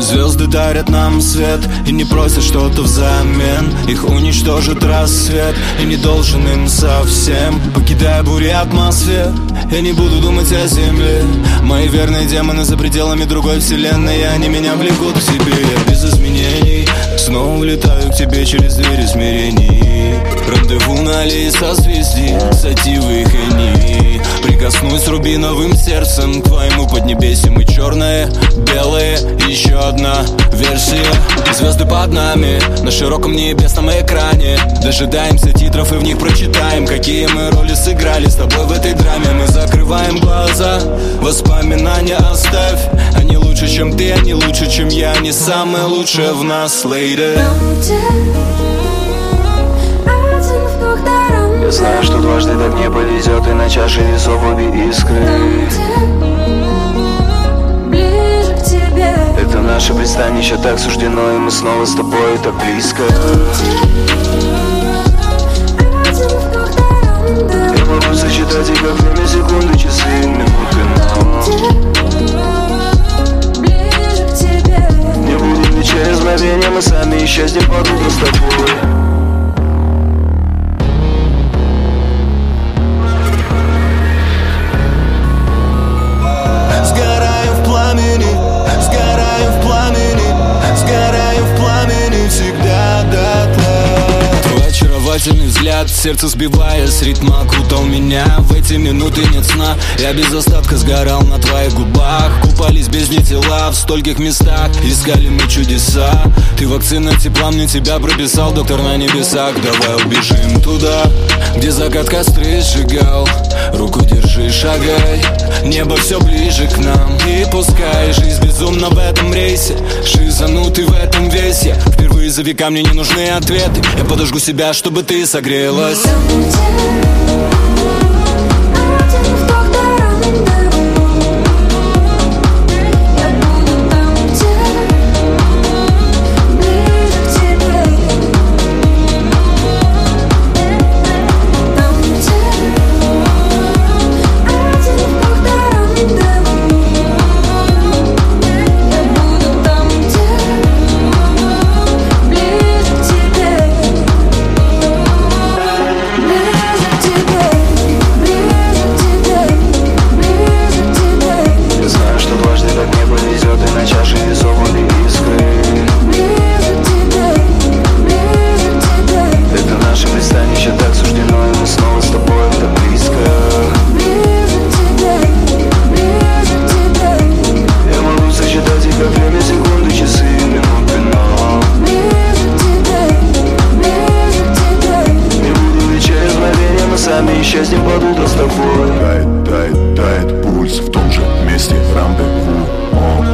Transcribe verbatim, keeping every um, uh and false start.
Звезды дарят нам свет и не просят что-то взамен. Их уничтожит рассвет и не должен им совсем. Покидая бури атмосфер, я не буду думать о земле. Мои верные демоны за пределами другой вселенной, они меня влекут к себе. Я без изменений снова улетаю к тебе через двери измерений. Рандеву на аллее созвездий, сативы и хэни. Прикоснусь рубиновым сердцем к твоему поднебесью. И черное, белое, еще одна версия. Звезды под нами, на широком небесном экране. Дожидаемся титров и в них прочитаем, какие мы роли сыграли с тобой в этой драме. Мы закрываем глаза, воспоминания оставь. Они лучше, чем ты, они лучше, чем я. Они самое лучшее в нас, lady. Я знаю, что дважды так не повезет, и на чаше весов обе искры. Ближе к тебе. Это наше пристанище, так суждено, и мы снова с тобой так близко. Я могу сочетать и как время, секунды, часы, минуты, но Ближе к тебе. не будет ли через мгновение мы сами исчезнем под утро с тобой. Очаровательный взгляд, сердце сбивая с ритма, окрутал меня. В эти минуты нет сна, я без остатка сгорал на твоих губах. Купались без нити тела в стольких местах, искали мы чудеса. Ты вакцина тепла, мне тебя прописал доктор на небесах. Давай убежим туда, где закат костры сжигал. Руку держи, шагай, небо все ближе к нам. И пускай жизнь безумна в этом рейсе, шизанутый в этом весе. Впервые за века мне не нужны ответы, я подожгу себя, чтобы ты согрелась. Исчезнем под утро с тобой. Тает, тает, тает пульс в том же месте, рандеву.